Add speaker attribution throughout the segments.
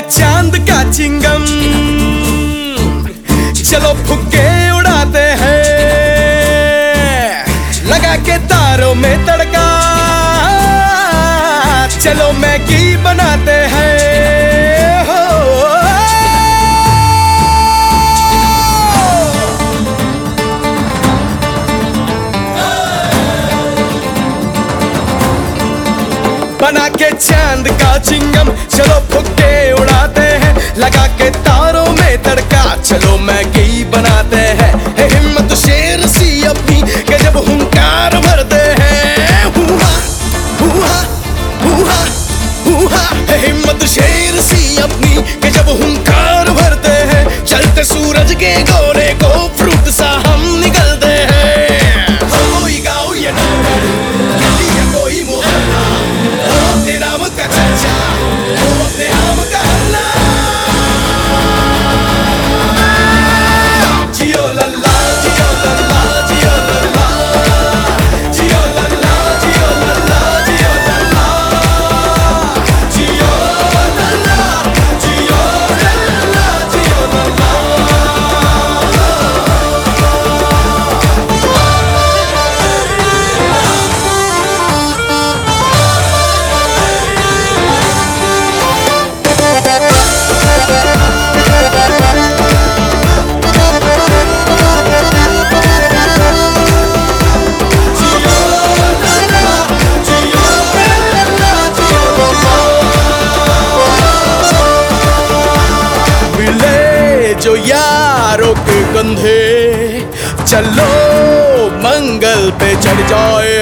Speaker 1: चांद का चिंगम, चलो फुक्के उड़ाते हैं, लगा के तारों में तड़का, चलो मैगी बनाते हैं। बना के चांद का चिंगम, चलो फुक्के उड़ाते हैं, लगा के तारों में तड़का, चलो मैगी बनाते हैं। हिम्मत शेर सी अपनी के जब हुंकार भरते हैं, हुआ हुआ हुआ हुआ। हिम्मत शेर सी अपनी के जब हुंकार भरते हैं, चलते सूरज के गोले को फ्रूट सा हम निकलते हैं। कोई गाँव या नगर, गली या कोई मोहल्ला, अपने नाम का चर्चा, अपने नाम का हल्ला। जियो लल्ला, जियो लल्ला, जियो लल्ला, जियो लल्ला, जियो लल्ला, जियो लल्ला, जियो लल्ला, जियो लल्ला, जियो लल्ला। जो यारों के कंधे, चलो मंगल पे चढ़ जाए।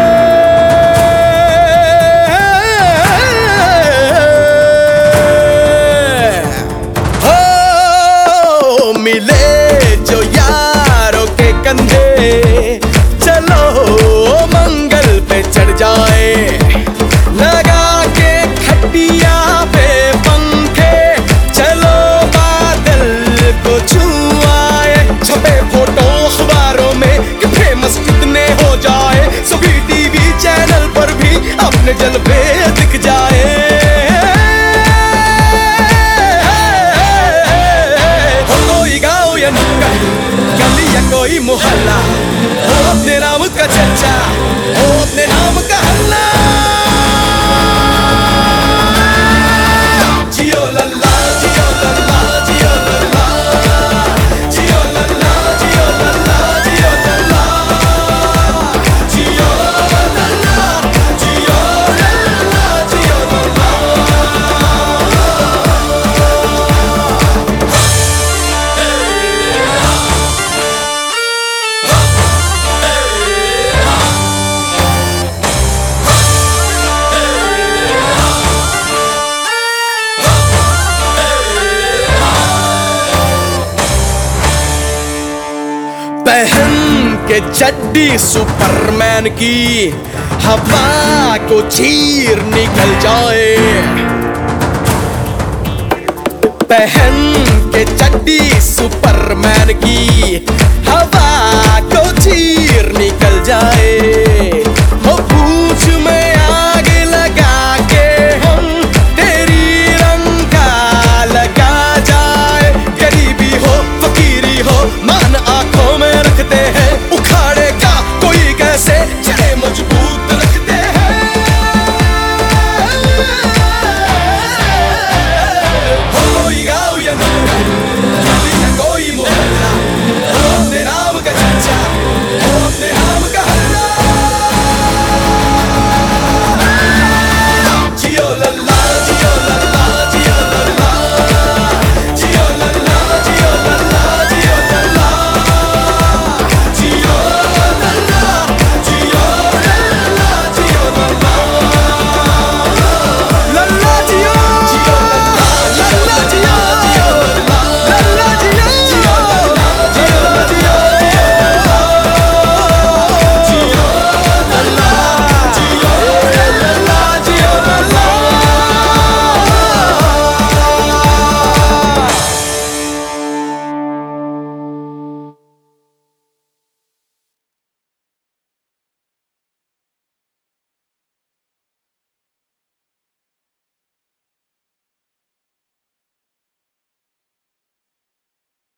Speaker 1: हो मिले जो यारों के कंधे, चलो मंगल पे चढ़ जाए। लगा के खटिया पे पंखे, चलो छुआए। छपे फोटो अखबारों में कि फेमस कितने हो जाए, सभी टीवी चैनल पर भी अपने जलवे दिख जाए। हो कोई गाँव या नुक्कड़, गली या कोई मोहल्ला, हो अपने नाम का चर्चा, हो अपने नाम का हल्ला। जियो लल्ला, जियो लल्ला, जियो लल्ला, जियो लल्ला, जियो लल्ला, जियो लल्ला, जियो लल्ला, जियो लल्ला, जियो लल्ला। पहन के चड्डी सुपरमैन की, हवा को चीर निकल जाए। पहन के चड्डी सुपरमैन की, हवा को चीर निकल जाए।